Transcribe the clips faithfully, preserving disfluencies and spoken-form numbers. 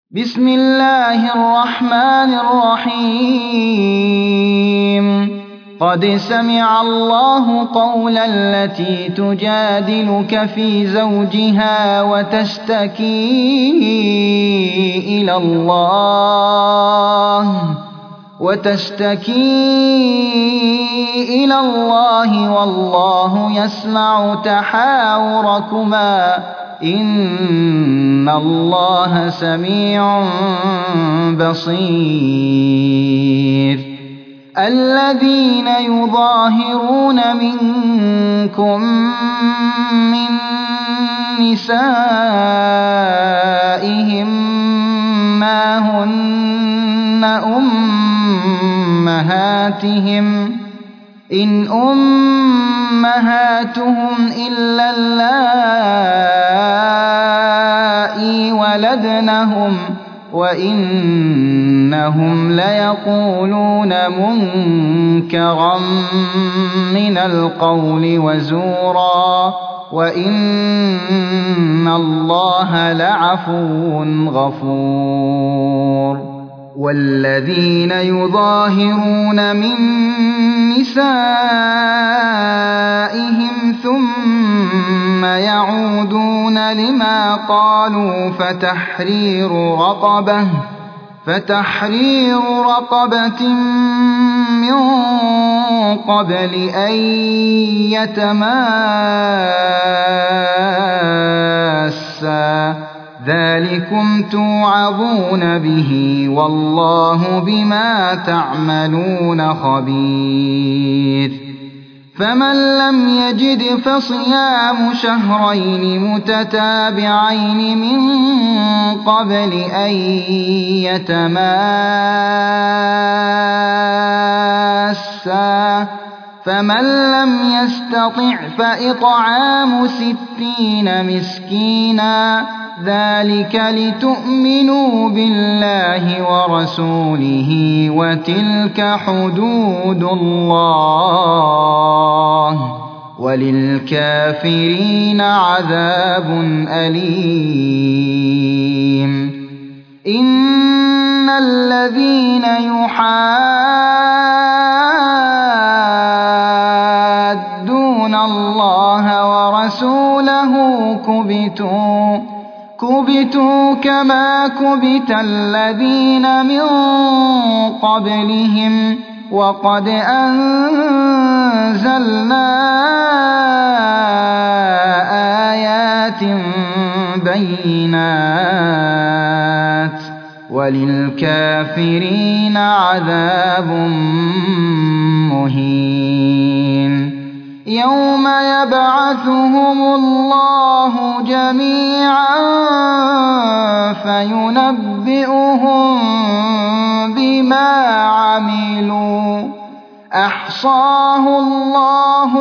بسم الله الرحمن الرحيم قد سمع الله قول التي تجادلك في زوجها وتشتكي إلى الله وتشتكي إلى الله والله يسمع تحاوركما إن الله سميع بصير الذين يظاهرون منكم من نسائهم ما هن أمهاتهم إن أمهاتهم إلا اللائي ولدنهم وإنهم ليقولون منكرا من القول وزورا وإن الله لعفو غفور والذين يظاهرون من نسائهم ثم يعودون لما قالوا فتحرير رقبة فتحرير رقبة من قبل أن يتماسا ذلكم توعظون به والله بما تعملون خبير فمن لم يجد فصيام شهرين متتابعين من قبل أن يتماسا فمن لم يستطع فإطعام ستين مسكينا ذلك لتؤمنوا بالله ورسوله وتلك حدود الله وللكافرين عذاب أليم إن الذين يحادون الله ورسوله كبتوا كبتوا كما كبت الذين من قبلهم وقد أنزلنا آيات بينات وللكافرين عذاب مهين يوم يبعثهم الله جميعا فينبئهم بما عملوا أحصاه الله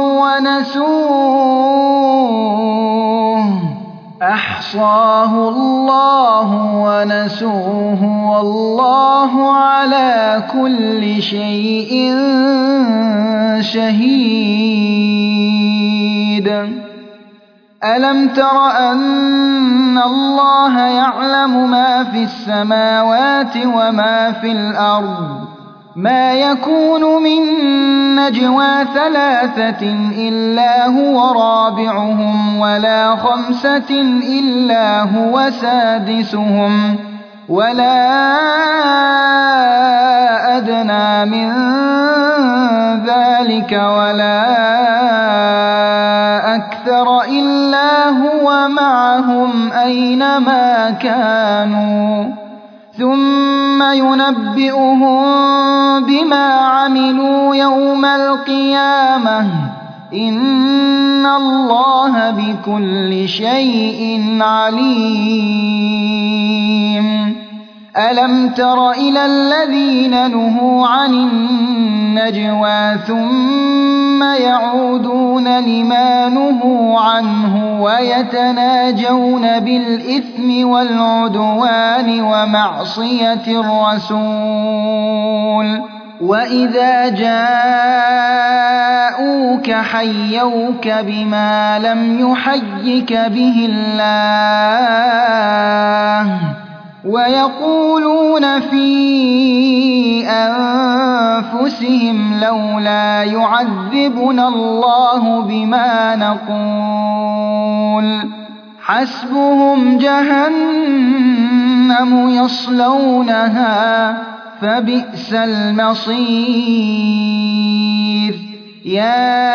ونسوه أحصاه الله ونسوه والله على كل شيء شهيد ألم تر أن الله يعلم ما في السماوات وما في الأرض ما يكون من نجوى ثلاثة إلا هو رابعهم ولا خمسة إلا هو سادسهم ولا أدنى من ذلك ولا أكثر إلا هو معهم أينما كانوا ثم ينبئهم بما عملوا يوم القيامة إن الله بكل شيء عليم ألم تر إلى الذين نهوا عن النجوى ثم يعودون لما نهوا عنه ويتناجون بالإثم والعدوان ومعصية الرسول وإذا جاءوك حيوك بما لم يحيك به الله ويقولون في أنفسهم لولا يعذبنا الله بما نقول حسبهم جهنم يصلونها فبئس المصير يا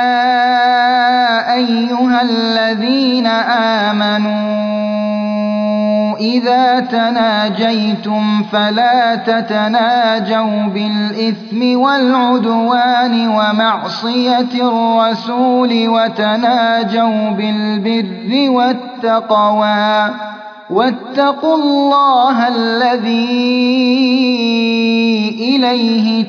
أيها الذين آمنوا إذا تناجيتم فلا تتناجوا بالإثم والعدوان ومعصية الرسول وتناجوا بالبر والتقوى واتقوا الله الذي إليه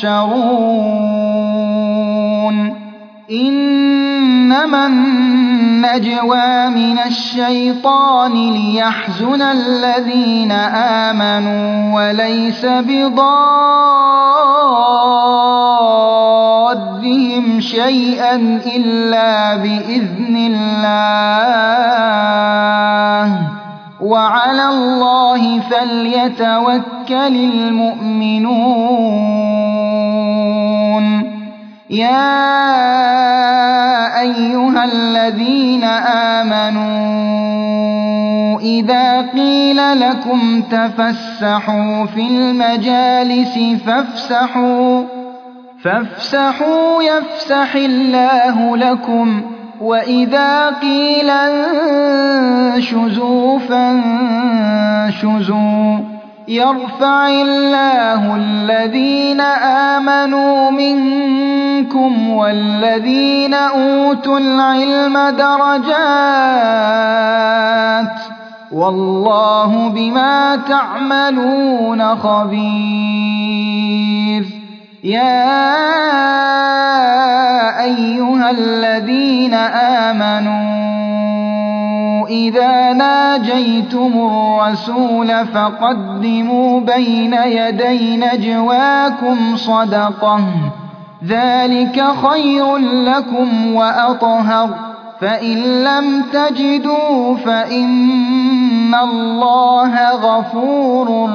تحشرون إنما النجوى من الشيطان ليحزن الذين آمنوا وليس بضادهم شيئا إلا بإذن الله وعلى الله فليتوكل المؤمنون يا أيها الذين آمنوا إذا قيل لكم تفسحوا في المجالس فافسحوا فافسحوا يفسح الله لكم وإذا قيل انشزوا فانشزوا يرفع الله الذين آمنوا منكم والذين أوتوا العلم درجات والله بما تعملون خبير يا أيها الذين آمنوا إذا ناجيتم الرسول فقدموا بين يدي نجواكم صدقة ذلك خير لكم وأطهر فإن لم تجدوا فإن الله غفور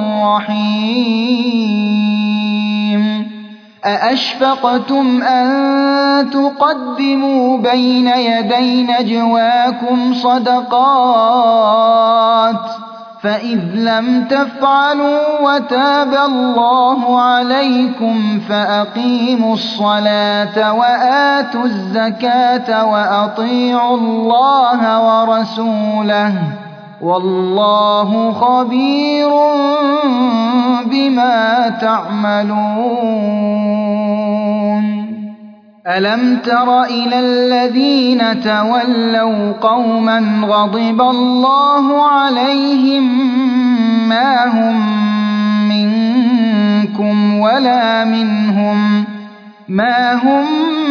رحيم أأشفقتم أن تقدموا بين يدي نجواكم صدقات فإذ لم تفعلوا وتاب الله عليكم فأقيموا الصلاة وآتوا الزكاة وأطيعوا الله ورسوله والله خبير بما تعملون ألم تر إلى الذين تولوا قوما غضب الله عليهم ما هم منكم ولا منهم ما هم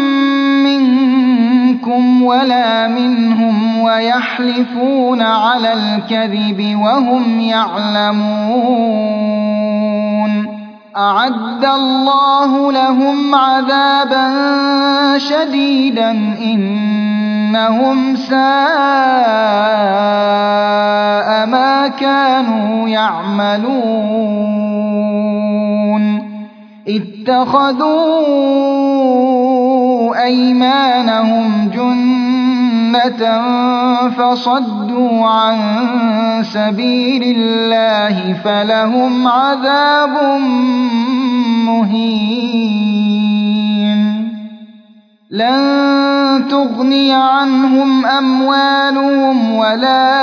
منكم ولا منهم ويحلفون على الكذب وهم يعلمون أعد الله لهم عذابا شديدا إنهم ساء ما كانوا يعملون اتخذوا أيمانهم جنة فصدوا عن سبيل الله فلهم عذاب مهين لن تغني عنهم أموالهم ولا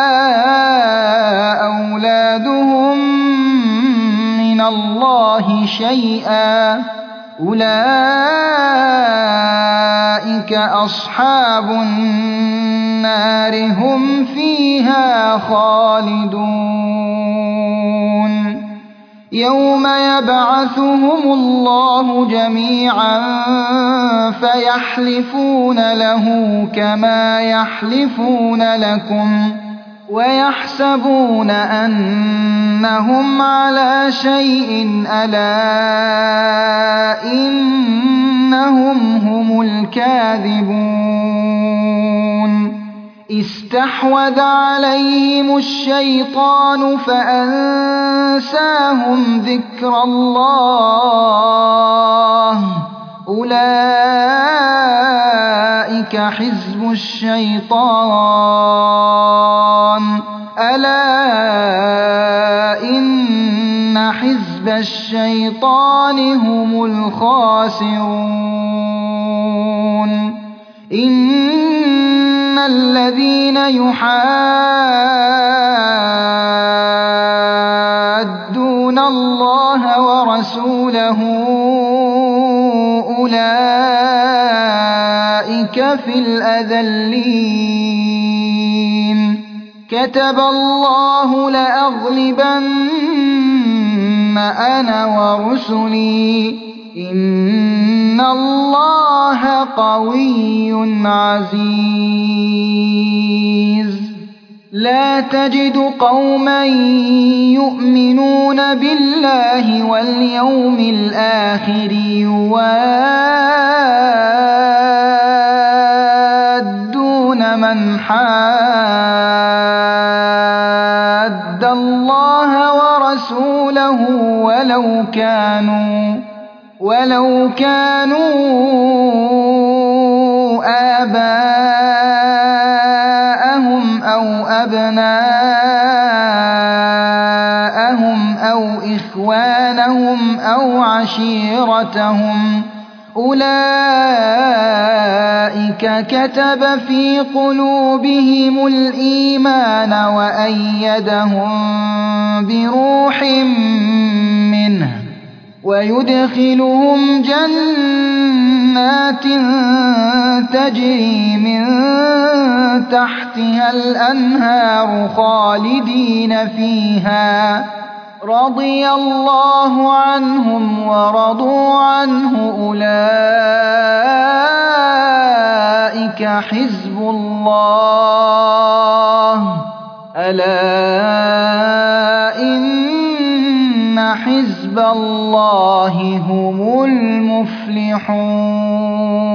أولادهم من الله شيئا أولئك أصحاب النار هم فيها خالدون يوم يبعثهم الله جميعا فيحلفون له كما يحلفون لكم ويحسبون أنهم على شيء ألا إنهم هم الكاذبون استحوذ عليهم الشيطان فأنساهم ذكر الله أولئك حزب الشيطان ألا إن حزب الشيطان هم الخاسرون إن الذين يحادون الله ورسوله أولئك في الأذلين كتب الله لأغلبن أنا ورسلي إن الله قوي عزيز لا تجد قوما يؤمنون بالله واليوم الآخر يوادون من حاد الله ورسوله ولو كانوا ولو كانوا آباءهم أو أبناءهم أو إخوانهم أو عشيرتهم أولئك كتب في قلوبهم الإيمان وأيدهم بروح منه ويدخلهم جنات تجري من تحتها الأنهار خالدين فيها رضي الله عنهم ورضوا عنه أولئك حزب الله ألا إن حزب الله هم المفلحون